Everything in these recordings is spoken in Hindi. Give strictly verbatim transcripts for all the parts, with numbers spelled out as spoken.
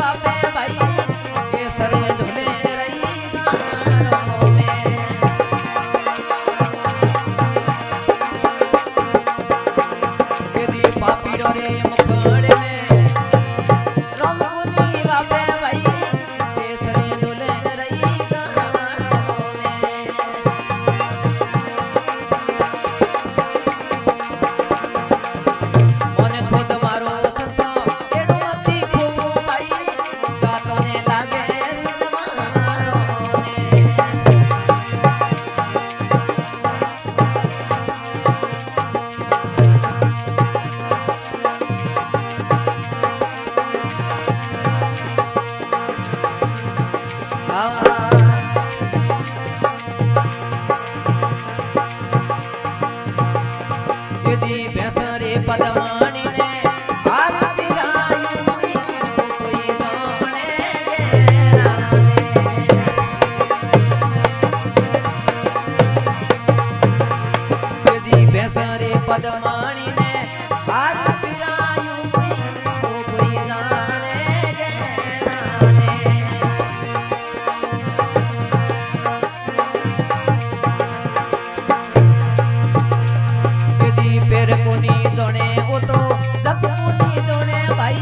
बापे भाई केसर ढोले रही गारों में यदि पापीरो रे मुखड़े में रंगुनी बापे भाई केसर ढोले रही गारों में मन खुद मारो संतो एड़ो अति खूब भाई जातो ने लागे रिद मारो ने यदि बेसरे पदवाणी ने हाथ पिरायु तो कोई जाने लेना यदि बेसरे पदवाणी ने हाथ पिरायु तो कोई जाने लेना यदि पैर कोनी जोने वो तो जब कोनी जोने भाई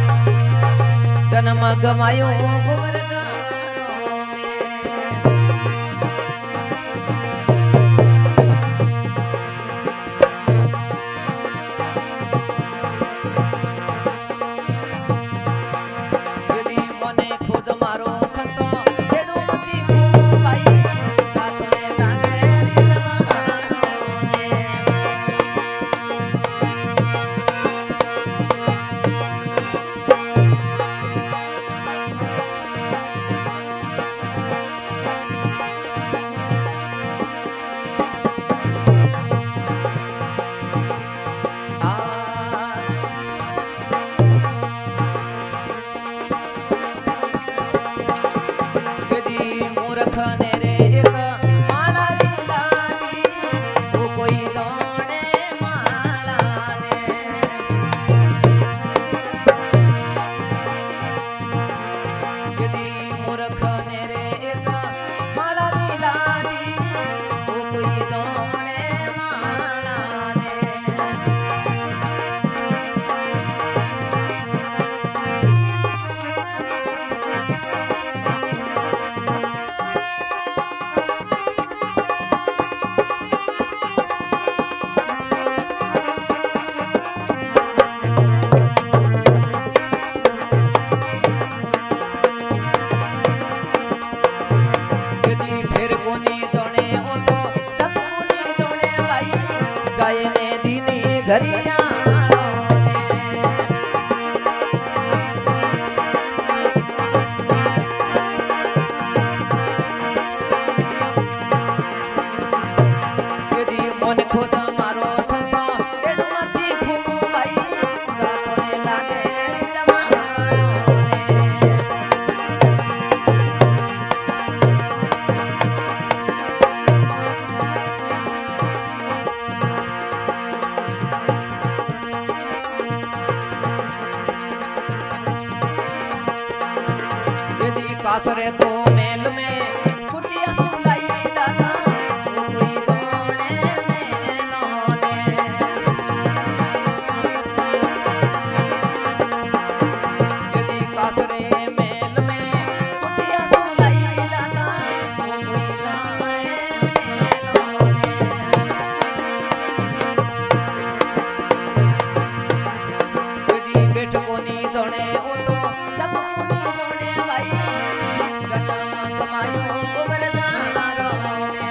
जन्म गमायो घुमर गारों में यदि मने खुद मारो संतो एड़ो मती खूब भाई जातने लागे रिद मारो ने यदि मूर्ख ने रे एक माला री लादी तो कोई जाने माला ने यदि मूर्ख ने रे एक माला री लादी तो कोई जाने माला ने यदि फिर कोनी जोने वो तो जब कोनी जोने भाई जाए ने दीनी घरिया यदि मन खुद मारो संतो एड़ो मती खूब भाई जातो ने लागे रिद मारो ने यदि कासरे तो मेल में कुटिया सुलाई दादा तो कोई जोड़े मेलों ने यदि कासरे मेल में कुटिया सुलाई दादा तो कोई जोड़े मेलों ने यदि बैठ कोनी जोड़े वो तो जब कोनी जोड़े भाई जन्म कमायो घुमर गारों में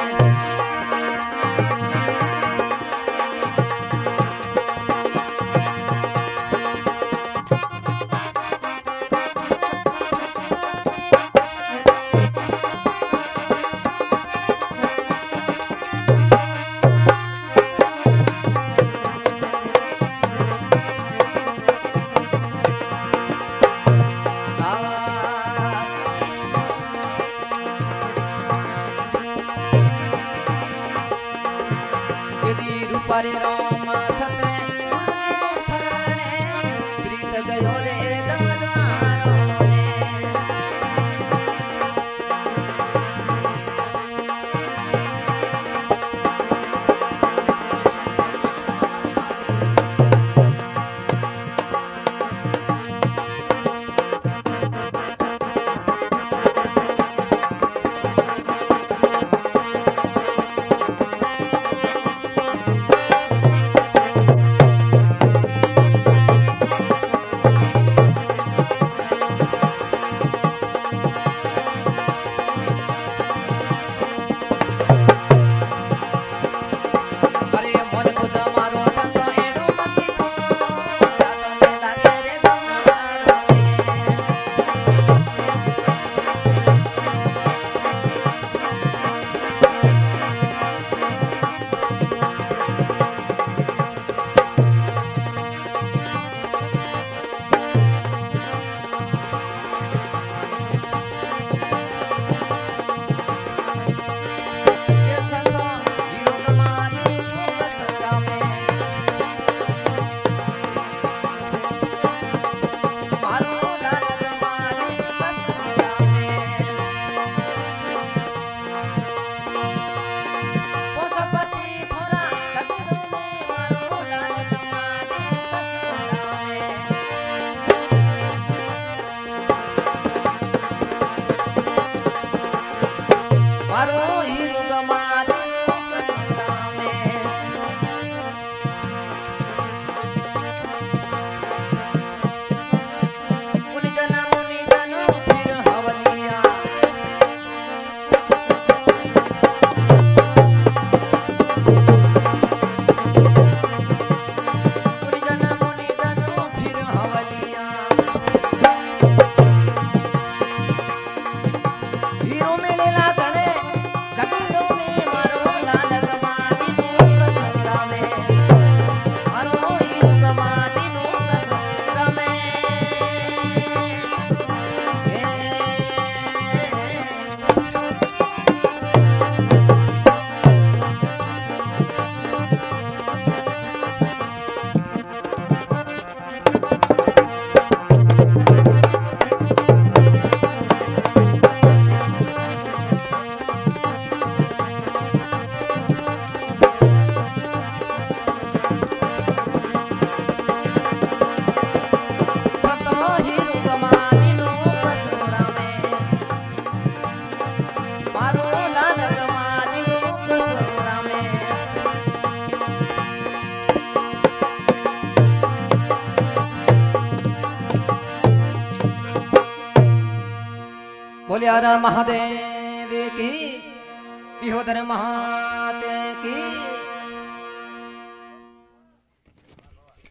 रूपारे राम सते शरणे प्रीत गयो रे दमदारो बोलिया महादेव की, विहोदर महादेव की।